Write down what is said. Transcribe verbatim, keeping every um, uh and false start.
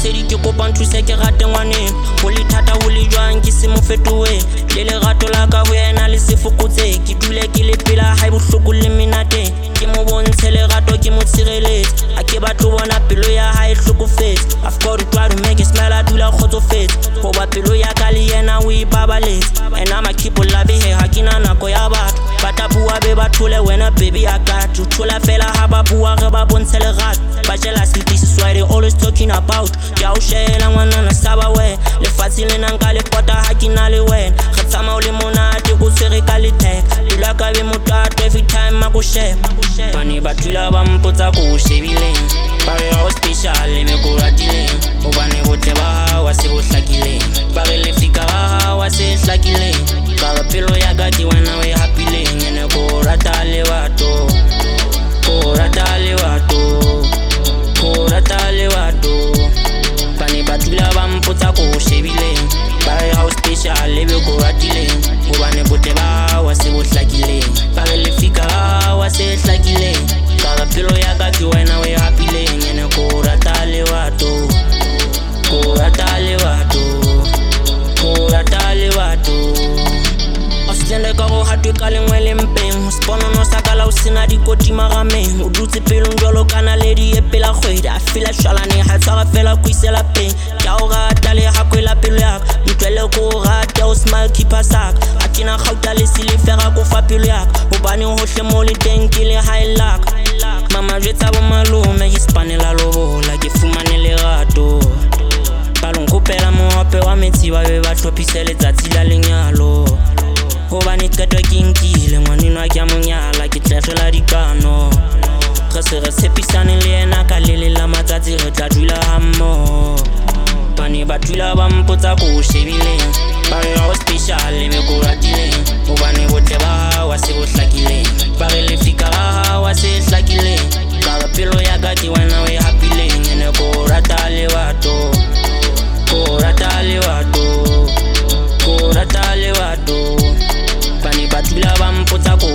Lesedi ke kopa nthuse ke rate ngwaneng ho le thata ho le jwang ke se mo fetowe le lerato la ka ho yena le se fokotse ke dule ke le pela ha bohloko le menate ke mo bontshe lerato ke mo tshireletse a ke batlo bona pelo ya hae hlokofetse I've got to try to make it smile a dula kgotsofetse ho ba pelo ya ka le yena o ipabaletse and I'ma keep on loving her ha kena nako ya batho bata bua be ba thole wena baby I got you thola fela ha ba bua re ba bontshe lerato ba jealous this is why they always talking about ya o shela ngwana na saba we le fatsi le nang ka le pota ha kena le wena re tsama o le monate go tsere ka le tek dula ka be motato every time ma go share bane ba dula ba mpotsa go shebileng ba re ho special me go ratileng o bane botle ba wa se bo hlakileng ba re le fika ba wa se hlakileng ba ba pelo ya ka ke wena we happy leng ene go rata le batho go rata le batho go rata le batho bane ba dula ba mpotsa go shebileng ba re ho special le be go ratileng o bane botle ba wa se bo hlakileng ba re le fika ba wa se hlakileng ba ba pelo ya ka ke wena we happy leng ene go rata le batho go rata le batho go rata le batho Ositende ka go hatwe ka lengwe le mpeng ho spono no sakala o sena dikoti magameng o dutse pelong jolo kana le di epela kgwedi a fila shwalane ha tsara fela go isela peng ya o rata le ha kwela pelo ya ka ntwele go rata o smile keep us up a kena gauta le silifera go fa pelo ya ka hobane hohle mo le teng ke le high luck mama jetsa bo malome ke spanela lobola ke fumane lerato balong kopela moape wa metsi ba be ba tlhophise letsatsi la lenyalo hobane qeto ke nkile ngwanino a ke a monyala ke tlegela dikano re se re tshepisane le yena ka le le la matsatsi re tla dula hammo bane ba dula ba mpotsa go shebileng ba re ho special me go ratileng hobane botle ba wa se bo hlakileng ba re le fika ba wa se hlakileng ka ba pelo ya ka ke wena we happy leng ene go rata le batho go rata le batho go rata le batho bane ba dula ba mpotsa go